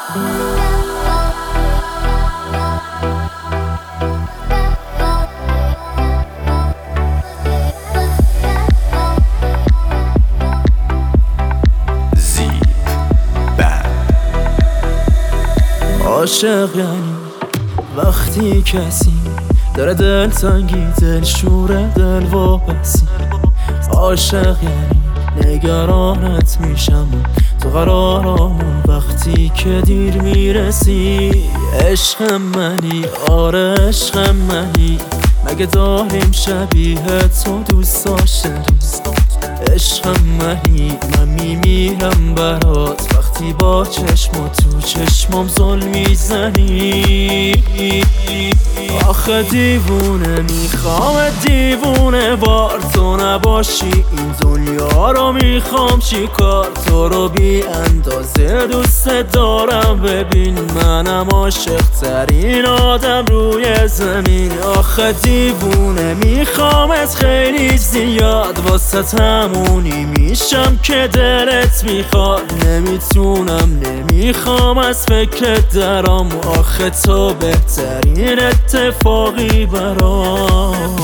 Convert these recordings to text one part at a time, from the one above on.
عاشق یعنی وقتی کسی داره دل تنگی، دل شوره، دل واپسی. عاشق یعنی نگرانت میشم تو قرارامون وقتی که دیر میرسی. عشق منی، آره عشق منی، مگه داریم شبیه تو دوست داشتنی؟ عشق منی، من میمیرم برات وقتی با چشم و تو چشمام ظلم میزنی. آخه دیوونه میخوام دیوونه وار تو نباشی این دنیا رو میخوام چیکار؟ تو رو بی اندازه دوست دارم، ببین منم عاشق ترین آدم روی زمین. آخه دیوونه میخوامت خیلی زیاد، واسه تمونی میشم که دلت میخواد. نمیتونم نمیخوام از فکرت درام، آخه تو بهترین اتفاقی برام.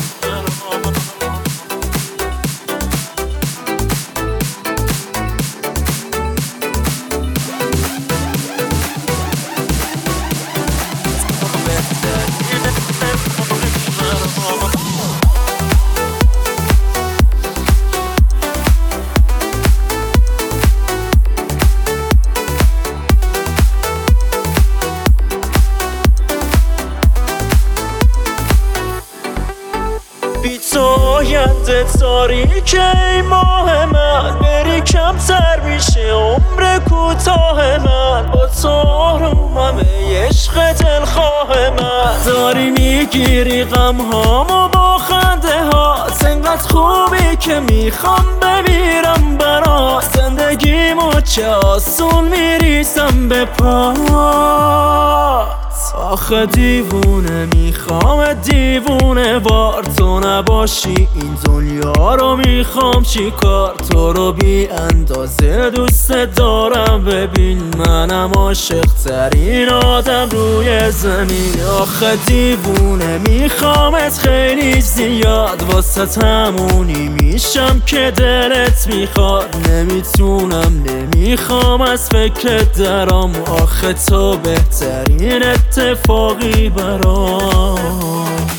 بی تو آینده تاریکه ای ماه من، بری کمتر میشه عمر کوتاه من. با تو آرومم ای عشق دلخواه من، داری میگیری غمهامو با خنده هات. انقدر خوبی که میخوام بمیرم برات، زندگیمو چه آسون میریسم به پات. آخه دیوونه میخوام دیوونه وار تو نباشی این دنیا رو میخوام چیکار؟ تو رو بی اندازه دوست دارم، ببین منم عاشق ترین آدم روی زمین. آخه دیوونه میخوامت خیلی زیاد، واسه تمونی میشم که دلت میخواد. نمیتونم نمیخوام از فکرت درام، آخه تو بهترین اتفاقی برام.